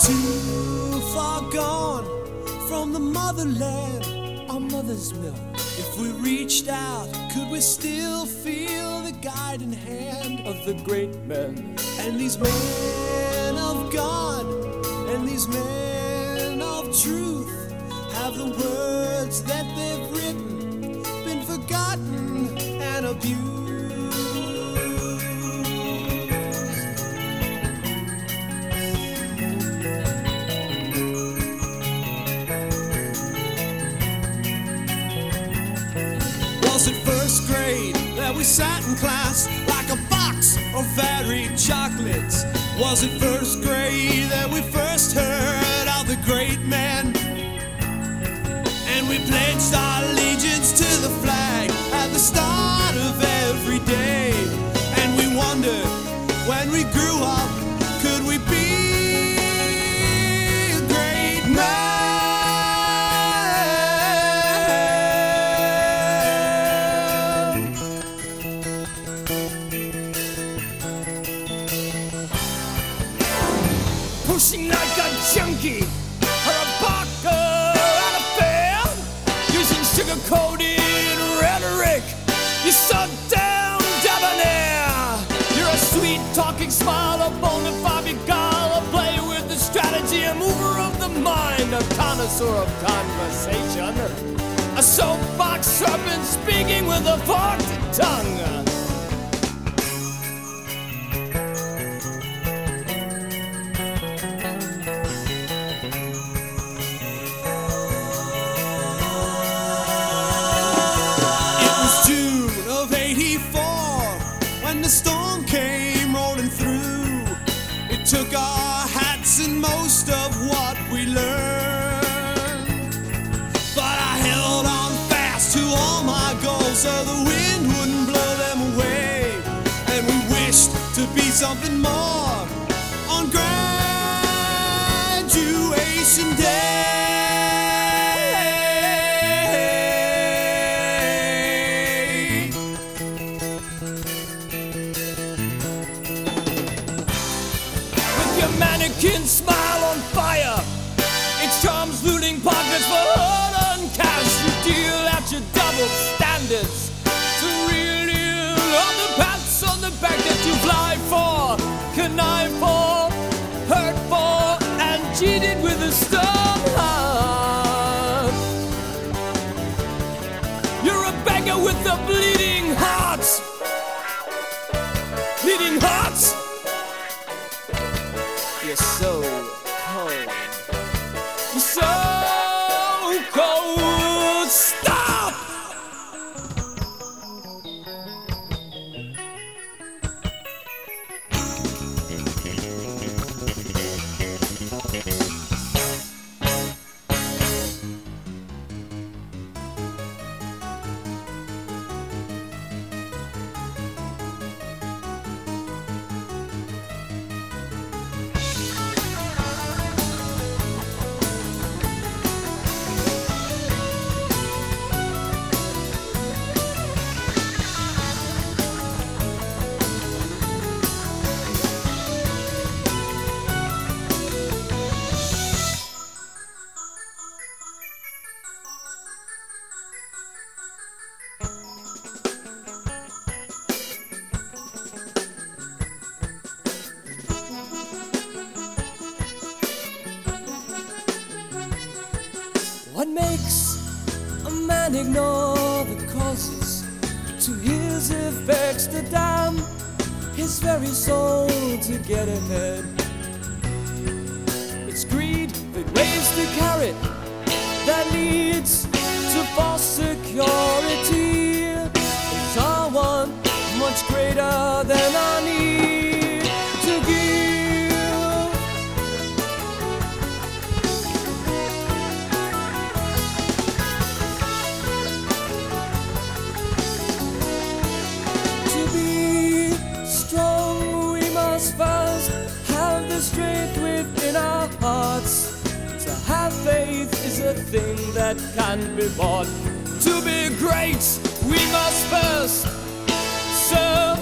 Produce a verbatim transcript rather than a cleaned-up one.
Too far gone from the motherland, our mother's milk. If we reached out, could we still feel the guiding hand of the great men? And these men of God and these men of truth, have the words that they've written been forgotten and abused? Was it first grade that we sat in class like a box of varied chocolates? Was it first grade that we first heard of the great man? And we pledged our allegiance to the flag at the start of every day. And we wondered, when we grew up, could we be a great man? Pushing like a junkie or a barker at a fair, using sugar-coated rhetoric, you're so damn debonair. You're a sweet-talking smile, a bona fide guile, a player with the strategy, a mover of the mind, a connoisseur of conversation, a soapbox serpent speaking with a forked tongue. When the storm came rolling through, it took our hats and most of what we learned. But I held on fast to all my goals so the wind wouldn't blow them away. And we wished to be something more on graduation day. Mannequin smile on fire, its charms looting pockets for hard-earned cash. You deal out your double standards to reel in on the pats on the back that you fly for, connive for, hurt for, and cheated with a stone heart. You're a beggar with a bleeding heart, bleeding heart. You're so cold. You're so cold. Stop! What makes a man ignore the causes to his effects to damn his very soul to get ahead? It's greed that weighs the carrot that leads to false security. It's our want much greater than our need to give. Strength within our hearts. To have faith is a thing that can be bought. To be great, we must first serve